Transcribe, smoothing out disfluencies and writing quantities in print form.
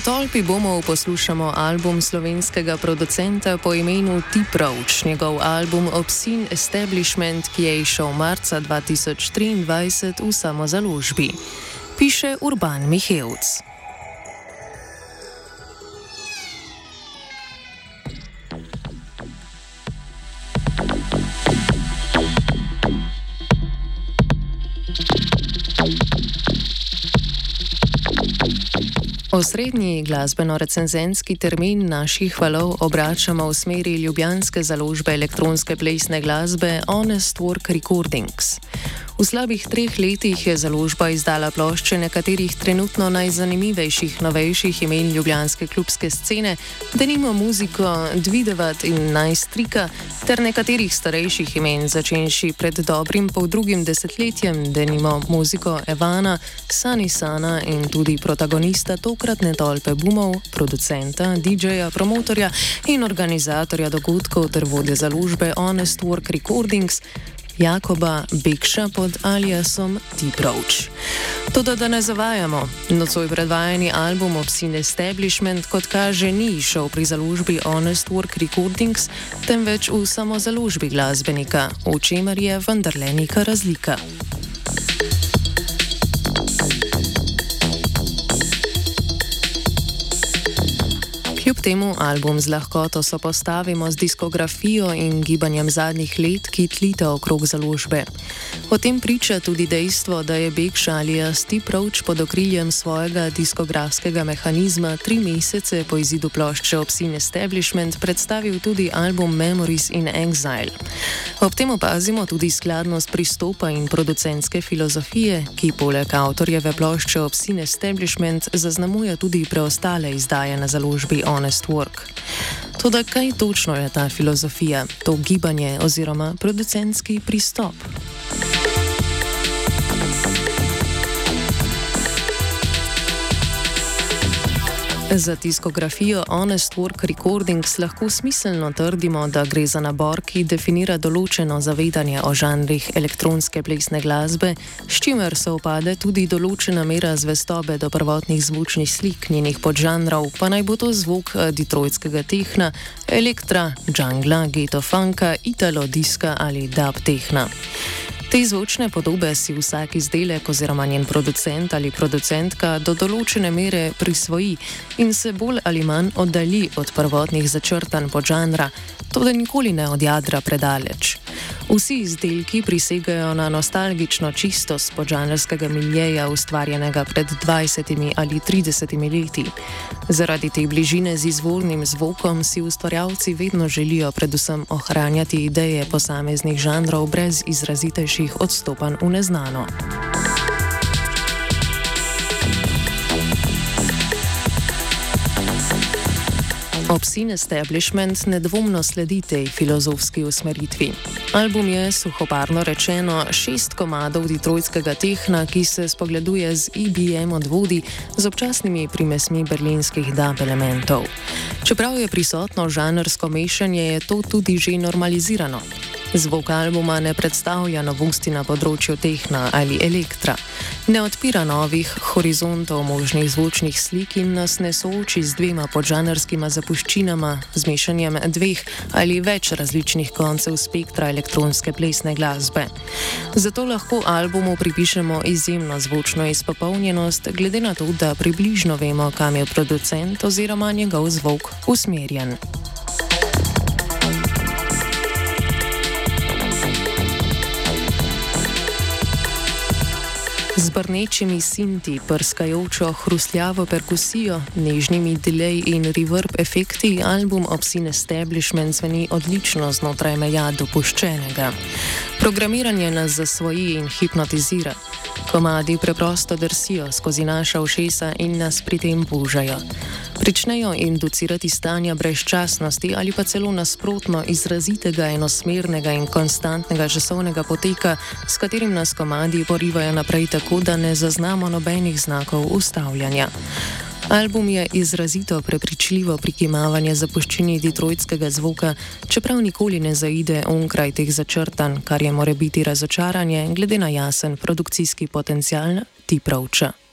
tolpi Bumov poslušamo album slovenskega producenta po imenu T-Proach, njegov album Obscene Establishment, ki je izšel marca 2023 v samozaložbi. Piše Urban Mihevc. Osrednji glasbeno-recenzentski termin naših valov obračamo v smeri ljubljanske založbe elektronske plesne glasbe Honest Work Recordings. V slabih 3 letih je založba izdala plošče nekaterih trenutno najzanimivejših novejših imen ljubljanske klubske scene, denimo muziko Dvidevat in Najstrika, ter nekaterih starejših imen, začenši pred dobrim poldrugim desetletjem, denimo muziko Evana, Sani Sana in tudi protagonista tokratne tolpe Bumov, producenta, DJ-ja, promotorja in organizatorja dogodkov ter vodje založbe Honest Work Recordings, Jakoba Bekša pod aliasom T-Proach. Toda da ne zavajamo, nocoj predvajani album Obscene Establishment, kot kaže, ni izšel pri založbi Honest Work Recordings, temveč v samozaložbi glasbenika, v čemer je vendarle neka razlika. Kljub temu album z lahkoto sopostavimo z diskografijo in gibanjem zadnjih let, ki tlita okrog založbe. O tem priča tudi dejstvo, da je Bekša alias T-Proach pod okriljem svojega diskografskega mehanizma 3 mesece po izidu plošče Obscene Establishment predstavil tudi album Memories in Exile. Ob tem opazimo tudi skladnost pristopa in producentske filozofije, ki poleg avtorjeve plošče Obscene Establishment zaznamuje tudi preostale izdaje na založbi Honest Work. Toda kaj točno je ta filozofija, to gibanje oziroma producentski pristop? Za diskografijo Honest Work Recordings lahko smiselno trdimo, da gre za nabor, ki definira določeno zavedanje o žanrih elektronske plesne glasbe, s čimer se opade tudi določena mera zvestobe do prvotnih zvučnih slik njenih podžanrov, pa naj bo to zvok detroitskega tehna, elektra, džungla, ghetto funka, italo diska ali dub tehna. Te zvočne podobe si vsak izdelek oziroma njen producent ali producentka do določene mere prisvoji in se bolj ali manj oddalji od prvotnih začrtanj podžanra, toda nikoli ne od jadra predaleč. Vsi izdelki prisegajo na nostalgično čistost podžanrskega miljeja, ustvarjenega pred 20 ali 30 leti. Zaradi te bližine z izvornim zvokom si ustvarjalci vedno želijo predvsem ohranjati ideje posameznih žanrov brez izrazitejših odstopanj v neznano. Obscene Establishment nedvomno sledi tej filozofski usmeritvi. Album je, suhoparno rečeno, 6 komadov detroitskega tehna, ki se spogleduje z EBM odvodi z občasnimi primesmi berlinskih dub elementov. Čeprav je prisotno žanrsko mešanje, je to tudi že normalizirano. Zvok albuma ne predstavlja novosti na področju tehna ali elektra, ne odpira novih horizontov možnih zvočnih slik in nas ne sooči z 2 podžanrskima zapuščinama, z mešanjem 2 ali več različnih koncev spektra elektronske plesne glasbe. Zato lahko albumu pripišemo izjemno zvočno izpopolnjenost, glede na to, da približno vemo, kam je producent oziroma njegov zvok usmerjen. Z brnečimi sinti, prskajočo hrustljavo perkusijo, nežnimi delay in reverb efekti album Obscene Establishment zveni odlično znotraj meja dopuščenega. Programiranje nas zasvoji in hipnotizira. Komadi preprosto drsijo skozi naša ušesa in nas pri tem božajo. Pričnejo inducirati stanja brezčasnosti ali pa celo nasprotno izrazitega, enosmernega in konstantnega časovnega poteka, s katerim nas komadi porivajo naprej tako, da ne zaznamo nobenih znakov ustavljanja. Album je izrazito prepričljivo prikimavanje zapuščini detroitskega zvoka, čeprav nikoli ne zaide onkraj teh začrtanj, kar je morebiti razočaranje glede na jasen produkcijski potencial T-Proacha.